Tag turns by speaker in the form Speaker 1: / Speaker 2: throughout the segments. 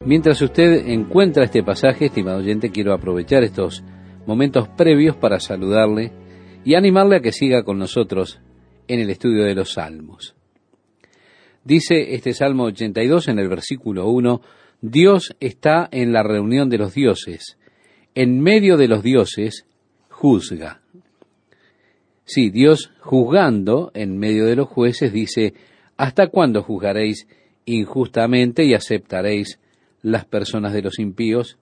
Speaker 1: Mientras usted encuentra este pasaje, estimado oyente, quiero aprovechar estos momentos previos para saludarle y animarle a que siga con nosotros en el estudio de los Salmos. Dice este Salmo 82 en el versículo 1, Dios está en la reunión de los dioses, en medio de los dioses juzga. Sí, Dios juzgando en medio de los jueces dice, ¿hasta cuándo juzgaréis injustamente y aceptaréis las personas de los impíos?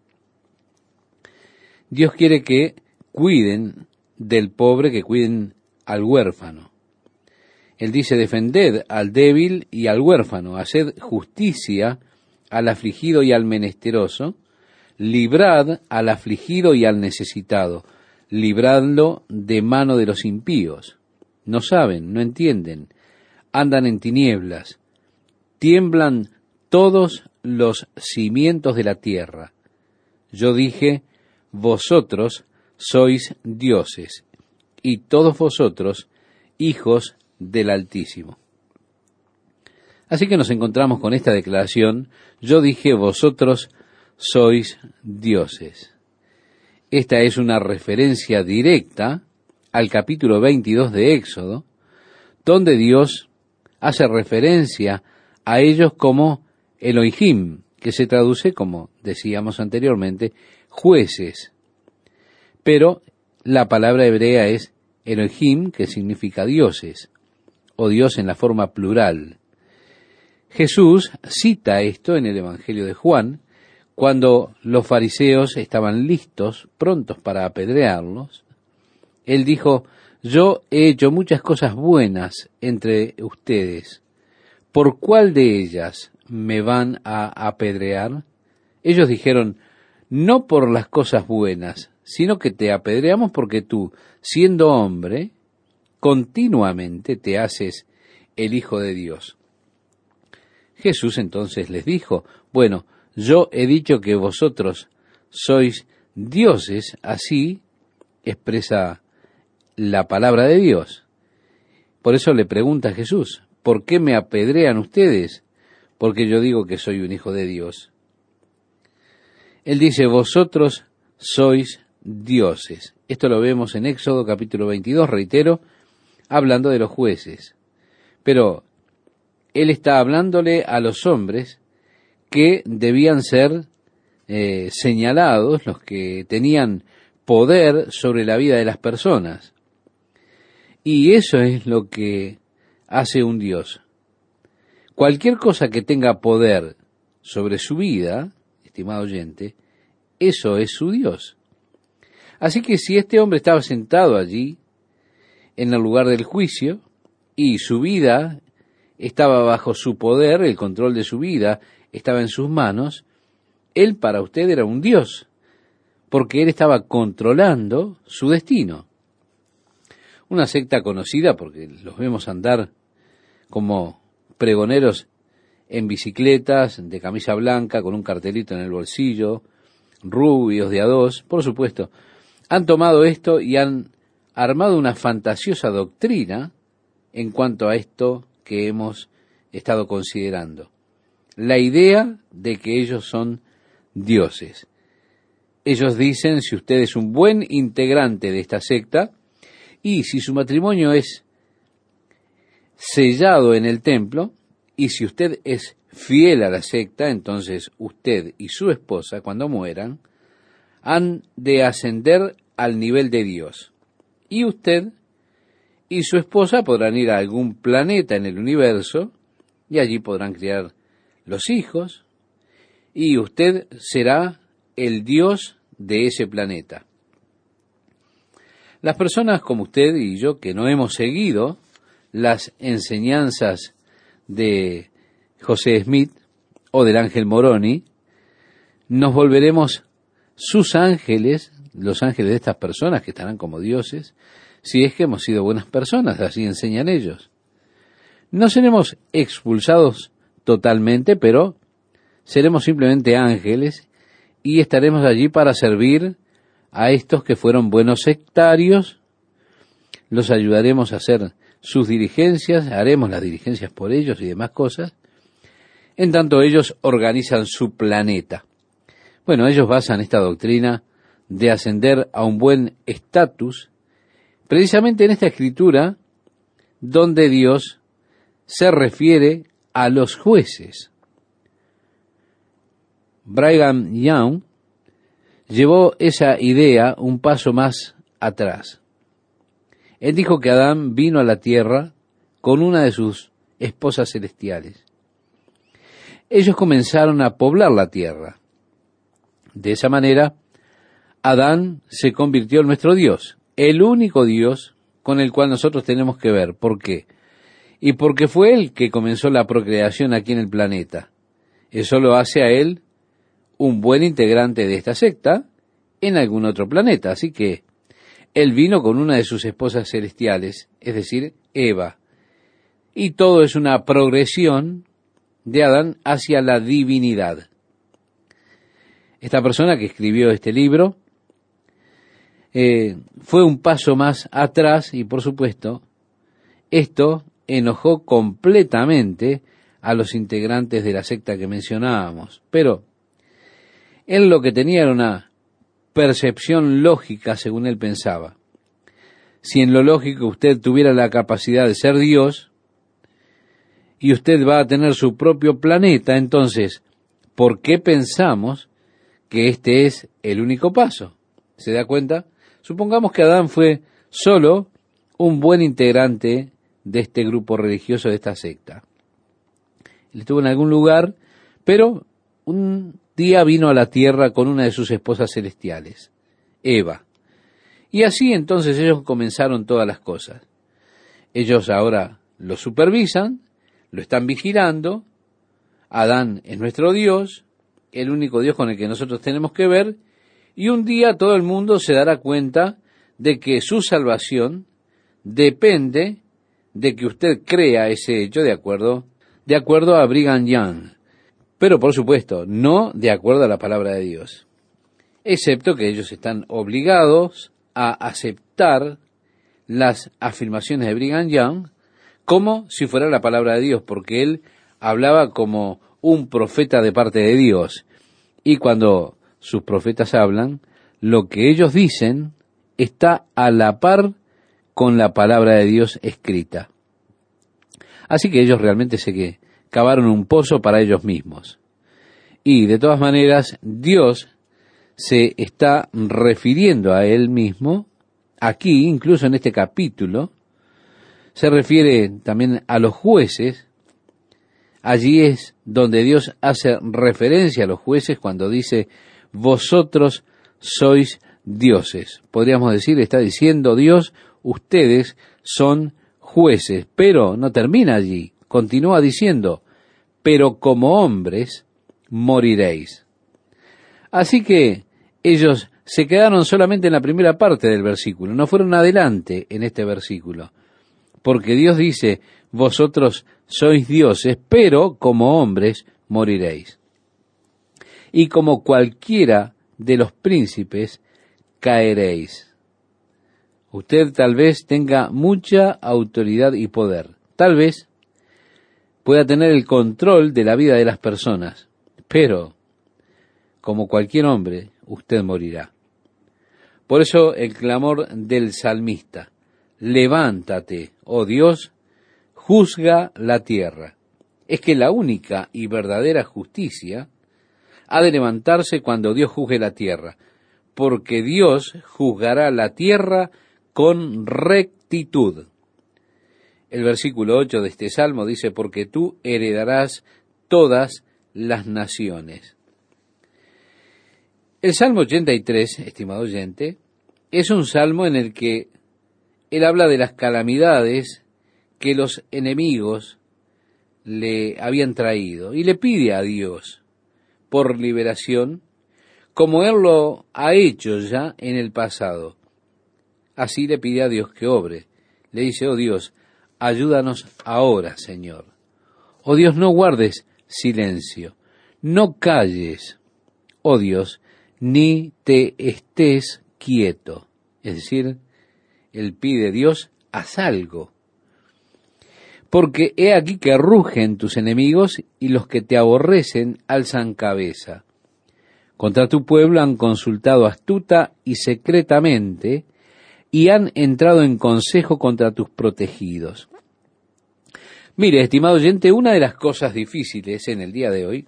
Speaker 1: Dios quiere que cuiden del pobre, que cuiden al huérfano. Él dice, defended al débil y al huérfano, haced justicia al afligido y al menesteroso, librad al afligido y al necesitado, libradlo de mano de los impíos. No saben, no entienden, andan en tinieblas, tiemblan todos los cimientos de la tierra. Yo dije, vosotros sois dioses, y todos vosotros hijos del Altísimo. Así que nos encontramos con esta declaración, yo dije, vosotros sois dioses. Esta es una referencia directa al capítulo 22 de Éxodo, donde Dios hace referencia a ellos como Elohim, que se traduce, como decíamos anteriormente, jueces. Pero la palabra hebrea es Elohim, que significa dioses, o Dios en la forma plural. Jesús cita esto en el Evangelio de Juan, cuando los fariseos estaban listos, prontos para apedrearlos. Él dijo, yo he hecho muchas cosas buenas entre ustedes. ¿Por cuál de ellas me van a apedrear? Ellos dijeron, no por las cosas buenas, sino que te apedreamos porque tú, siendo hombre, continuamente te haces el Hijo de Dios. Jesús entonces les dijo, bueno, yo he dicho que vosotros sois dioses, así expresa la palabra de Dios. Por eso le pregunta a Jesús, ¿por qué me apedrean ustedes? Porque yo digo que soy un hijo de Dios. Él dice, vosotros sois dioses. Esto lo vemos en Éxodo capítulo 22, reitero, hablando de los jueces. Pero él está hablándole a los hombres que debían ser señalados, los que tenían poder sobre la vida de las personas. Y eso es lo que hace un Dios. Cualquier cosa que tenga poder sobre su vida, estimado oyente, eso es su Dios. Así que si este hombre estaba sentado allí, en el lugar del juicio, y su vida estaba bajo su poder, el control de su vida estaba en sus manos, él para usted era un Dios, porque él estaba controlando su destino. Una secta conocida, porque los vemos andar como pregoneros en bicicletas, de camisa blanca, con un cartelito en el bolsillo, rubios de a dos, por supuesto, han tomado esto y han armado una fantasiosa doctrina en cuanto a esto que hemos estado considerando. La idea de que ellos son dioses. Ellos dicen, si usted es un buen integrante de esta secta, y si su matrimonio es sellado en el templo, y si usted es fiel a la secta, entonces usted y su esposa, cuando mueran, han de ascender al nivel de Dios. Y usted y su esposa podrán ir a algún planeta en el universo, y allí podrán criar los hijos, y usted será el Dios de ese planeta. Las personas como usted y yo que no hemos seguido las enseñanzas de José Smith o del ángel Moroni, nos volveremos sus ángeles, los ángeles de estas personas que estarán como dioses, si es que hemos sido buenas personas, así enseñan ellos. No seremos expulsados totalmente, pero seremos simplemente ángeles y estaremos allí para servir a estos que fueron buenos sectarios, los ayudaremos a hacer sus diligencias, haremos las diligencias por ellos y demás cosas, en tanto ellos organizan su planeta. Bueno, ellos basan esta doctrina de ascender a un buen estatus precisamente en esta escritura donde Dios se refiere a los jueces. Brigham Young llevó esa idea un paso más atrás. Él dijo que Adán vino a la tierra con una de sus esposas celestiales. Ellos comenzaron a poblar la tierra. De esa manera, Adán se convirtió en nuestro Dios, el único Dios con el cual nosotros tenemos que ver. ¿Por qué? Y porque fue Él que comenzó la procreación aquí en el planeta. Eso lo hace a Él un buen integrante de esta secta en algún otro planeta. Así que Él vino con una de sus esposas celestiales, es decir, Eva. Y todo es una progresión de Adán hacia la divinidad. Esta persona que escribió este libro fue un paso más atrás y, por supuesto, esto enojó completamente a los integrantes de la secta que mencionábamos. Pero él lo que tenía era una percepción lógica, según él pensaba. Si en lo lógico usted tuviera la capacidad de ser Dios y usted va a tener su propio planeta, entonces, ¿por qué pensamos que este es el único paso? ¿Se da cuenta? Supongamos que Adán fue solo un buen integrante de este grupo religioso, de esta secta. Él estuvo en algún lugar, pero un día vino a la tierra con una de sus esposas celestiales, Eva. Y así entonces ellos comenzaron todas las cosas. Ellos ahora lo supervisan, lo están vigilando. Adán es nuestro Dios, el único Dios con el que nosotros tenemos que ver, y un día todo el mundo se dará cuenta de que su salvación depende de que usted crea ese hecho de acuerdo a Brigham Young, pero por supuesto no de acuerdo a la palabra de Dios, excepto que ellos están obligados a aceptar las afirmaciones de Brigham Young como si fuera la palabra de Dios, porque él hablaba como un profeta de parte de Dios, y cuando sus profetas hablan, lo que ellos dicen está a la par con la palabra de Dios escrita. Así que ellos realmente que cavaron un pozo para ellos mismos. Y de todas maneras, Dios se está refiriendo a Él mismo, aquí, incluso en este capítulo, se refiere también a los jueces. Allí es donde Dios hace referencia a los jueces cuando dice, vosotros sois dioses. Podríamos decir, está diciendo Dios, ustedes son jueces, pero no termina allí, continúa diciendo, pero como hombres moriréis. Así que ellos se quedaron solamente en la primera parte del versículo, no fueron adelante en este versículo, porque Dios dice, vosotros sois dioses, pero como hombres moriréis. Y como cualquiera de los príncipes, caeréis. Usted tal vez tenga mucha autoridad y poder. Tal vez pueda tener el control de la vida de las personas, pero como cualquier hombre, usted morirá. Por eso el clamor del salmista, levántate, oh Dios, juzga la tierra. Es que la única y verdadera justicia ha de levantarse cuando Dios juzgue la tierra, porque Dios juzgará la tierra con rectitud. El versículo 8 de este salmo dice, porque tú heredarás todas las naciones. El Salmo 83, estimado oyente, es un salmo en el que él habla de las calamidades que los enemigos le habían traído y le pide a Dios por liberación, como él lo ha hecho ya en el pasado. Así le pide a Dios que obre. Le dice, oh Dios, ayúdanos ahora, Señor. Oh Dios, no guardes silencio, no calles, oh Dios, ni te estés quieto. Es decir, él pide, Dios, haz algo. Porque he aquí que rugen tus enemigos y los que te aborrecen alzan cabeza. Contra tu pueblo han consultado astuta y secretamente y han entrado en consejo contra tus protegidos. Mire, estimado oyente, una de las cosas difíciles en el día de hoy,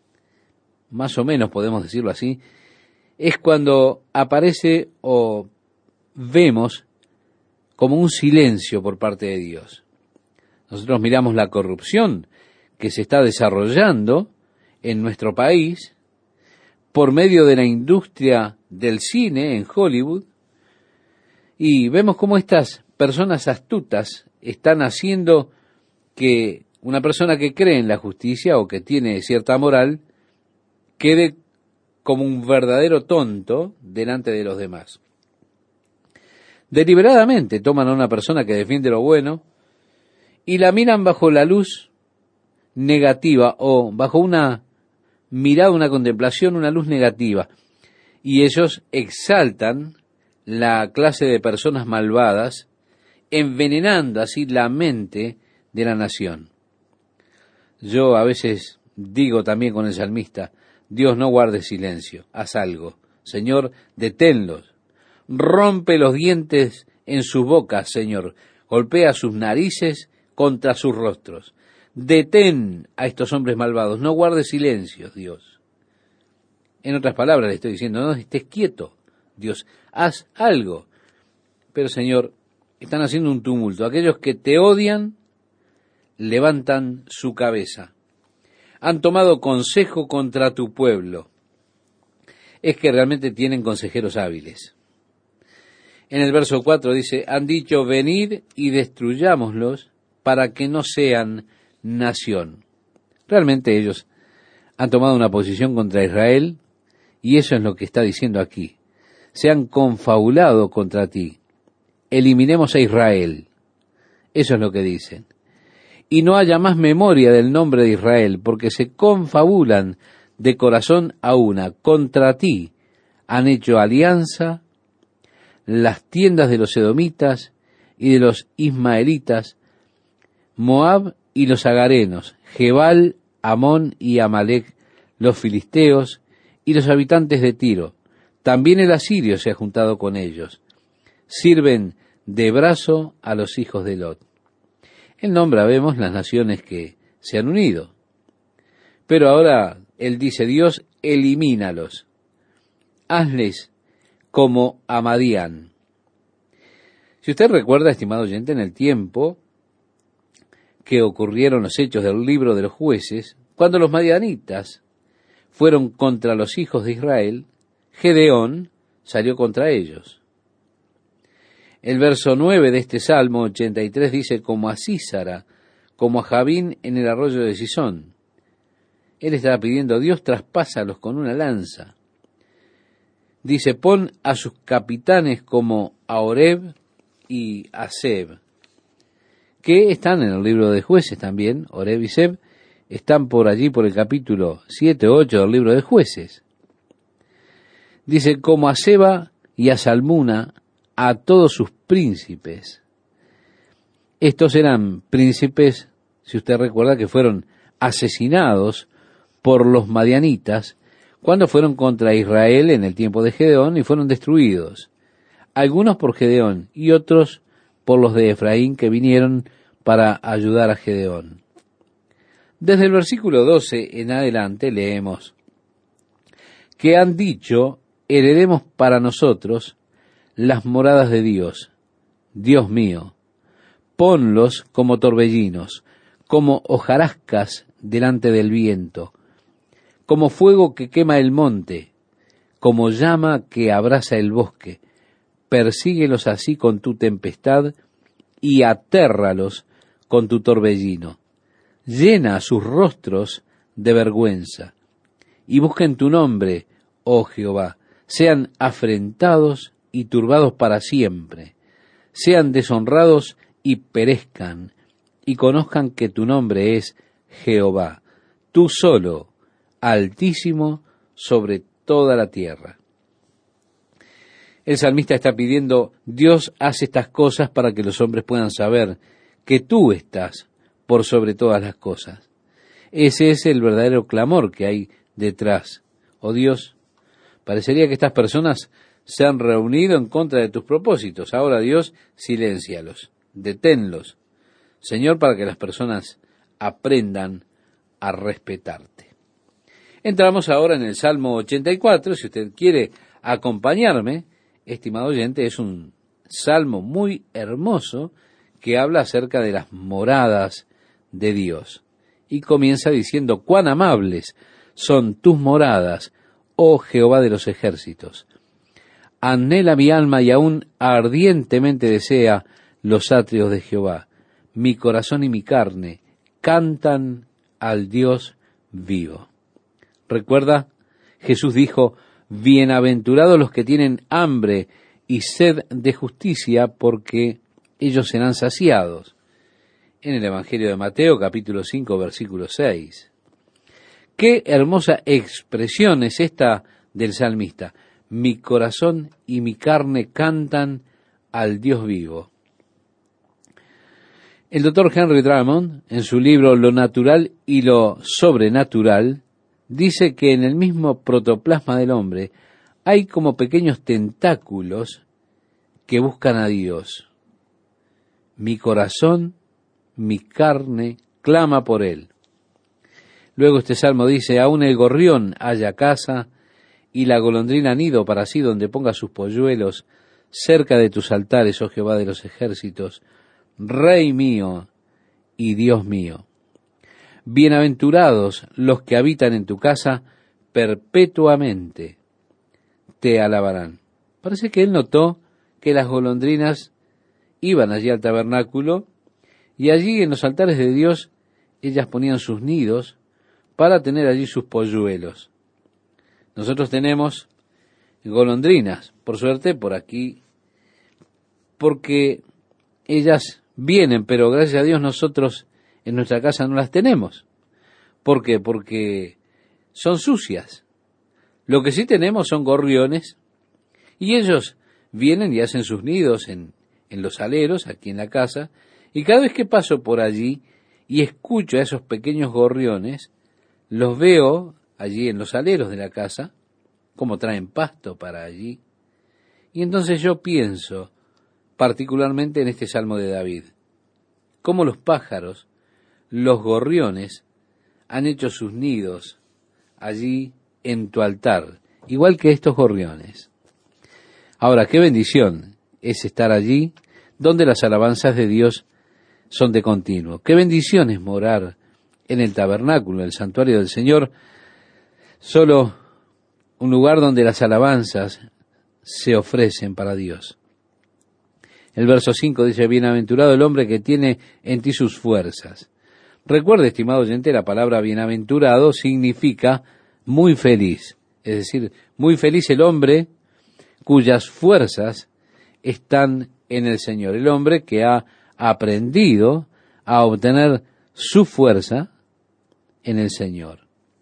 Speaker 1: más o menos podemos decirlo así, es cuando aparece o vemos como un silencio por parte de Dios. Nosotros miramos la corrupción que se está desarrollando en nuestro país por medio de la industria del cine en Hollywood, y vemos cómo estas personas astutas están haciendo que una persona que cree en la justicia o que tiene cierta moral quede como un verdadero tonto delante de los demás. Deliberadamente toman a una persona que defiende lo bueno y la miran bajo la luz negativa o bajo una mirada, una contemplación, una luz negativa. Y ellos exaltan la clase de personas malvadas, envenenando así la mente de la nación. Yo a veces digo también con el salmista, Dios, no guardes silencio, haz algo. Señor, deténlos. Rompe los dientes en sus bocas, Señor. Golpea sus narices contra sus rostros. Detén a estos hombres malvados. No guardes silencio, Dios. En otras palabras le estoy diciendo, no estés quieto, Dios. Haz algo. Pero, Señor, están haciendo un tumulto. Aquellos que te odian levantan su cabeza. Han tomado consejo contra tu pueblo. Es que realmente tienen consejeros hábiles. En el verso 4 dice, han dicho, venid y destruyámoslos para que no sean nación. Realmente ellos han tomado una posición contra Israel y eso es lo que está diciendo aquí. Se han confabulado contra ti. Eliminemos a Israel. Eso es lo que dicen. Y no haya más memoria del nombre de Israel, porque se confabulan de corazón a una. Contra ti han hecho alianza las tiendas de los edomitas y de los ismaelitas, Moab y los agarenos, Gebal, Amón y Amalec, los filisteos y los habitantes de Tiro. También el asirio se ha juntado con ellos. Sirven de brazo a los hijos de Lot. Él nombra, vemos, las naciones que se han unido. Pero ahora él dice, Dios, elimínalos. Hazles como a Madián. Si usted recuerda, estimado oyente, en el tiempo que ocurrieron los hechos del libro de los jueces, cuando los madianitas fueron contra los hijos de Israel, Gedeón salió contra ellos. El verso 9 de este Salmo 83 dice, como a Sísara, como a Jabín en el arroyo de Sisón. Él estaba pidiendo, Dios, traspásalos con una lanza. Dice, pon a sus capitanes como a Oreb y a Seb, que están en el libro de Jueces también. Oreb y Seb están por allí por el capítulo 7 o 8 del libro de Jueces. Dice, como a Seba y a Salmuna, a todos sus príncipes. Estos eran príncipes, si usted recuerda, que fueron asesinados por los madianitas cuando fueron contra Israel en el tiempo de Gedeón y fueron destruidos. Algunos por Gedeón y otros por los de Efraín que vinieron para ayudar a Gedeón. Desde el versículo 12 en adelante leemos que han dicho, heredemos para nosotros las moradas de Dios. Dios mío, ponlos como torbellinos, como hojarascas delante del viento, como fuego que quema el monte, como llama que abrasa el bosque. Persíguelos así con tu tempestad y atérralos con tu torbellino. Llena sus rostros de vergüenza y busquen tu nombre, oh Jehová. Sean afrentados y turbados para siempre, sean deshonrados y perezcan, y conozcan que tu nombre es Jehová, tú solo, altísimo sobre toda la tierra. El salmista está pidiendo, Dios hace estas cosas para que los hombres puedan saber que tú estás por sobre todas las cosas. Ese es el verdadero clamor que hay detrás. Oh Dios, parecería que estas personas se han reunido en contra de tus propósitos. Ahora, Dios, siléncialos, deténlos, Señor, para que las personas aprendan a respetarte. Entramos ahora en el Salmo 84. Si usted quiere acompañarme, estimado oyente, es un salmo muy hermoso que habla acerca de las moradas de Dios. Y comienza diciendo: cuán amables son tus moradas, oh Jehová de los ejércitos. Anhela mi alma y aún ardientemente desea los atrios de Jehová. Mi corazón y mi carne cantan al Dios vivo. Recuerda, Jesús dijo: bienaventurados los que tienen hambre y sed de justicia, porque ellos serán saciados. En el Evangelio de Mateo, capítulo 5, versículo 6. Qué hermosa expresión es esta del salmista. Mi corazón y mi carne cantan al Dios vivo. El doctor Henry Drummond, en su libro Lo natural y lo sobrenatural, dice que en el mismo protoplasma del hombre hay como pequeños tentáculos que buscan a Dios. Mi corazón, mi carne, clama por Él. Luego este salmo dice: aún el gorrión halla casa y la golondrina nido para sí, donde ponga sus polluelos, cerca de tus altares, oh Jehová de los ejércitos, Rey mío y Dios mío. Bienaventurados los que habitan en tu casa, perpetuamente te alabarán. Parece que él notó que las golondrinas iban allí al tabernáculo, y allí en los altares de Dios ellas ponían sus nidos para tener allí sus polluelos. Nosotros tenemos golondrinas, por suerte, por aquí, porque ellas vienen, pero gracias a Dios nosotros en nuestra casa no las tenemos. ¿Por qué? Porque son sucias. Lo que sí tenemos son gorriones, y ellos vienen y hacen sus nidos en los aleros, aquí en la casa, y cada vez que paso por allí y escucho a esos pequeños gorriones, los veo allí en los aleros de la casa, como traen pasto para allí, y entonces yo pienso particularmente en este Salmo de David, cómo los pájaros, los gorriones, han hecho sus nidos allí en tu altar, igual que estos gorriones. Ahora, qué bendición es estar allí donde las alabanzas de Dios son de continuo. Qué bendición es morar en el tabernáculo, en el santuario del Señor, solo un lugar donde las alabanzas se ofrecen para Dios. El verso 5 dice: bienaventurado el hombre que tiene en ti sus fuerzas. Recuerde, estimado oyente, la palabra bienaventurado significa muy feliz. Es decir, muy feliz el hombre cuyas fuerzas están en el Señor. El hombre que ha aprendido a obtener su fuerza en el Señor.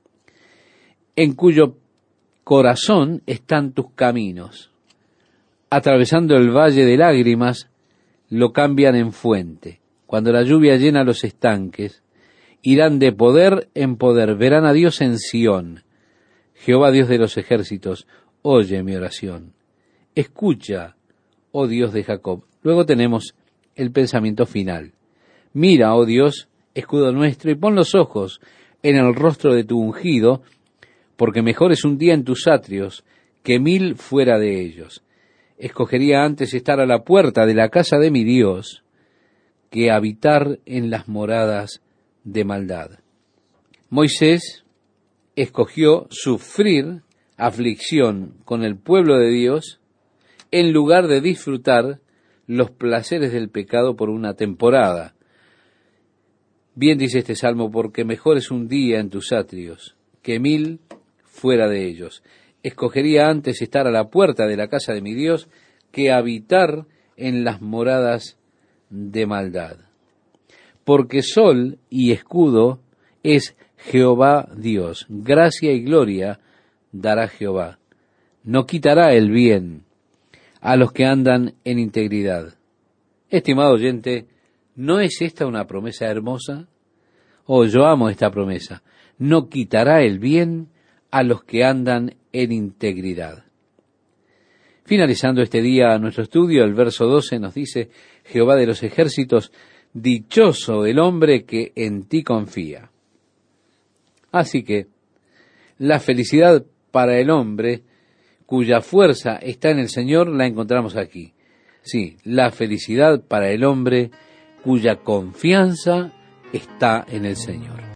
Speaker 1: En cuyo corazón están tus caminos. Atravesando el valle de lágrimas, lo cambian en fuente. Cuando la lluvia llena los estanques, irán de poder en poder, verán a Dios en Sión. Jehová Dios de los ejércitos, oye mi oración. Escucha, oh Dios de Jacob. Luego tenemos el pensamiento final. Mira, oh Dios, escudo nuestro, y pon los ojos en el rostro de tu ungido, porque mejor es un día en tus atrios que 1000 fuera de ellos. Escogería antes estar a la puerta de la casa de mi Dios que habitar en las moradas de maldad. Moisés escogió sufrir aflicción con el pueblo de Dios en lugar de disfrutar los placeres del pecado por una temporada. Bien dice este salmo: porque mejor es un día en tus atrios que 1000 fuera de ellos. Escogería antes estar a la puerta de la casa de mi Dios que habitar en las moradas de maldad. Porque sol y escudo es Jehová Dios. Gracia y gloria dará Jehová. No quitará el bien a los que andan en integridad. Estimado oyente, ¿no es esta una promesa hermosa? Oh, yo amo esta promesa. No quitará el bien a los que andan en integridad. Finalizando este día nuestro estudio, el verso 12 nos dice, Jehová de los ejércitos, dichoso el hombre que en ti confía. Así que la felicidad para el hombre cuya fuerza está en el Señor la encontramos aquí. Sí, la felicidad para el hombre cuya confianza está en el Señor.